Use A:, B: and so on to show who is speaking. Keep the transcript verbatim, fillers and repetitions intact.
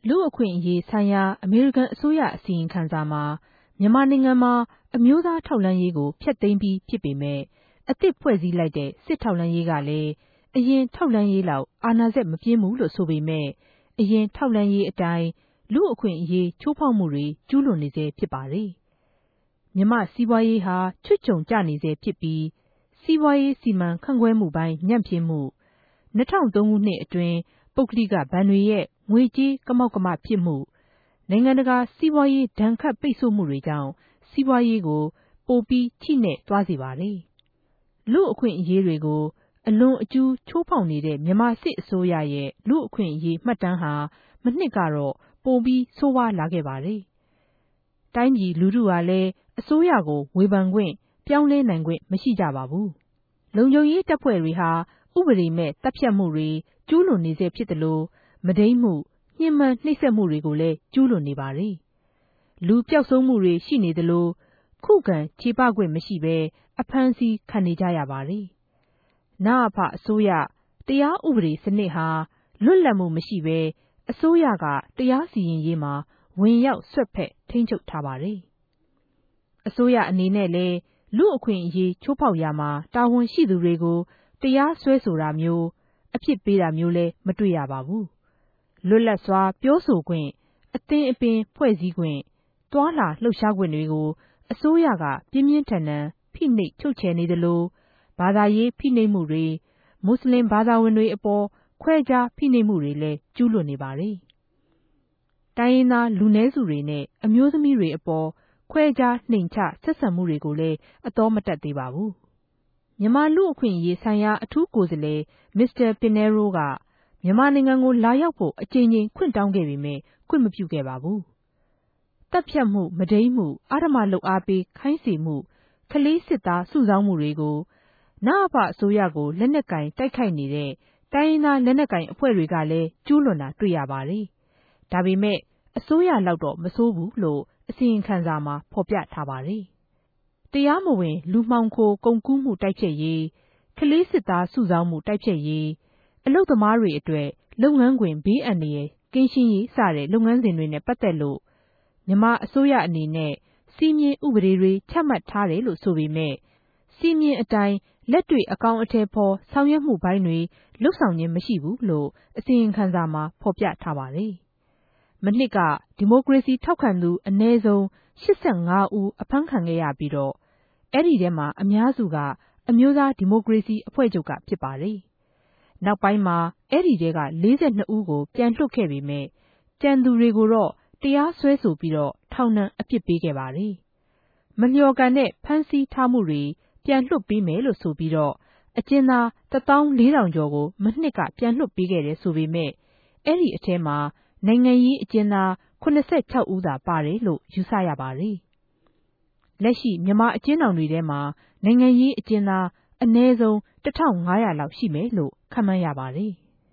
A: လူ့အခွင့်အရေးဆိုင်ရာအမေရိကန်အစိုးရအစီရင်ခံစာမှာမြန်မာနိုင်ငံမှာအမျိုးသားထောက်လှမ်းရေးကိုဖျက်သိမ်းပြီးဖြစ်ပေမဲ့အသစ်ဖွဲ့စည်းလိုက်တဲ့စစ်ထောက်လှမ်းရေးကလည်းအရင်ထောက်လှမ်းရေးလောက်အာဏာစက်မပြင်းဘူးလို့ဆိုပေမဲ့အရင်ထောက်လှမ်းရေးအတိုင်းလူ့အခွင့်အရေးချိုးဖောက်မှုတွေကျူးလွန်နေဆဲဖြစ်ပါတယ်။မြန်မာစီးပွားရေးဟာချွတ်ချုံကျနေဆဲဖြစ်ပြီးစီးပွားရေးစီမံခန့်ခွဲမှုပိုင်းညံ့ဖျင်းမှု၂၀၀၃ခုနှစ်အတွင်းပုဂ္ဂလိကဘဏ်တွေရဲ့ငွေကြေးကမောက်ကမဖြစ်မှုနိုင်ငံတကာစီးပွားရေးဒဏ်ခတ်ပိတ်ဆို့မှုတွေကြောင့်စီးပွားရေးကိုပိုပြီးချိနဲ့သွားစေပါတယ်။လူ့အခွင့်အရေးတွေကိုအလွန်အကျူးချိုးဖောက်နေတဲ့မြန်မာစစ်အစိုးရရဲ့လူ့အခွင့်အရေးမှတ်တမ်းဟာမနှစ်ကတော့ပိုပြီးဆိုးဝါးလာခဲ့ပါတယ်။တိုင်းပြည်လူထုဟာလည်းအစိုးရကိုဝေဖန်ခွင့်ပြောင်းလဲနိုင်ခွင့်မရှိကြပါဘူး။လုံခြုံရေးတပ်ဖွဲ့တွေဟာဥပဒေမဲ့တပ်ဖြတ်မှုတွေကျူးလွန်နေဆဲဖြစ်တယ်လို့မုဒိမ်းမှုညှဉ်းပန်းနှိပ်စက်မှုတွေကိုလည်းကျူးလွန်နေပါတယ်။လူပျောက်ဆုံးမှုတွေရှိနေသလိုခုခံခြေပခွင့်မရှိဘဲအဖမ်းဆီးခံနေကြရပါတယ်။နအဖအစိုးရတရားဥပဒေစနစ်ဟာလွတ်လပ်မှုမရှိဘဲအစိုးရကတရားစီရင်ရေးမှာဝင်ရောက်ဆွတ်ဖက်ထိန်းချုပ်ထားပါတယ်။အစိုးရအနေနဲ့လည်းလူ့အခွင့်အရေးချိုးဖောက်ရာမှာတာဝန်ရှိသူတွေကိုတရားစွဲဆိုတာမျိုးအပြစ်ပေးတာမျိုးလည်းမတွေ့ရပါဘူး။လွတ်လပ်စွာပြောဆိုခွင့်အသင်းအပင်ဖွဲ့စည်းခွင့်သွာလာလှုပ်ရှားခွင့်တွေကိုအစိုးရကပြင်းပြင်းထန်ထန်ဖိနှိပ်ချုပ်ချယ်နေသလိုဘာသာရေးဖိနှိပ်မှုတွေမွတ်စလင်ဘာသာဝင်တွေအပေါ်ခွဲခြားဖိနှိပ်မှုတွေလည်းကျူးလွန်နေပါတယ်။တိုင်းရင်းသားလူနည်းစုတွေနဲ့အမျိုးသမီးတွေအပေါ်ခွဲခြားနှိမ်ချဆက်ဆံမှုတွေကိုလည်းအတော်မတတ်သေးပါဘူး။မြန်မာလူ့အခွင့်အရေးဆိုင်ရာအထူးကိုယ်စားလှယ်မစ္စတာပင်နဲရိုးကမြန်မာနိုင်ငံကိုလာရောက်ဖို့အကြိမ်ကြိမ်ခွင့်တောင်းခဲ့ပေမဲ့ခွင့်မပြုခဲ့ပါဘူး။တပ်ဖြတ်မှုမုဒိမ်းမှုအဓမ္မလုပ်အားပေးခိုင်းစေမှုကလေးစစ်သားစုဆောင်းမှုတွေကိုနအဖအစိုးရကိုလက်နက်ကင်တိုက်ခိုက်နေတဲ့တိုင်းရင်းသားလက်နက်ကင်အဖွဲ့တွေကလည်းကျူးလွန်တာတွေ့ရပါတယ်။ဒါပေမဲ့အစိုးရလောက်တော့မဆိုးဘူးလို့အစီရင်ခံစာမှာဖော်ပြထားပါတယ်။တရားမဝင်လူမှောင်ခိုကုန်ကူးမှုတိုက်ဖျက်ရေးကလေးစစ်သားစုဆောင်းမှုတိုက်ဖျက်ရေးအလုပ်သမားတွေအတွက်လုပ်ငန်းခွင်ဘေးအန္တရာယ်ကင်းရှင်းရေးစတဲ့လုပ်ငန်းစဉ်တွေနဲ့ပတ်သက်လို့မြန်မာအစိုးရအနေနဲ့စီမင်းဥပဒေတွေချမှတ်ထားတယ်လို့ဆိုပေမဲ့စီမင်းအတိုင်းလက်တွေ့အကောင်အထည်ဖော်ဆောင်ရွက်မှုပိုင်းတွေလှုပ်ဆောင်ခြင်းမရှိဘူးလို့အစီရင်ခံစာမှာဖော်ပြထားပါတယ်။မနှစ်ကဒီမိုကရေစီထောက်ခံသူအနည်းဆုံးရှစ်ဆယ့်ငါးဦးအဖမ်းခံခဲ့ရပြီးတော့အဲ့ဒီထဲမှာအများစုကအမျိုးသားဒီမိုကရေစီအဖွဲ့ချုပ်ကဖြစ်ပါတယ်။နောက်ပိုင်းမှာအဲ့ဒီထဲကလေးဆယ့်နှစ်ဦးကိုပြန်လွှတ်ခဲ့ပေမဲ့ကြံသူတွေကိုတော့တရားစွဲဆိုပြီးတော့ထောင်ဒဏ်အပြစ်ပေးခဲ့ပါတယ်။မလျော်ကန်တဲ့ဖမ်းဆီးထားမှုတွေပြန်လွှတ်ပေးမယ်လို့ဆိုပြီးတော့အကျဉ်းသားတစ်သောင်းလေးထောင်ကျော်ကိုမနှစ်ကပြန်လွှတ်ပေးခဲ့တယ်ဆိုပေမဲ့အဲ့ဒီအထဲမှာနိုင်ငံရေးအကျဉ်းသားခုနှစ်ဆယ့်ခြောက်ဦးသာပါတယ်လို့ယူဆရပါတယ်။လက်ရှိမြန်မာအကျဉ်းထောင်တွေထဲမှာနိုင်ငံရေးအကျဉ်းသားအနည်းဆုံးတစ်ထောင်ငါးရာလောက်ရှိမယ်လို့ခန့်မှန်းရပါတယ်။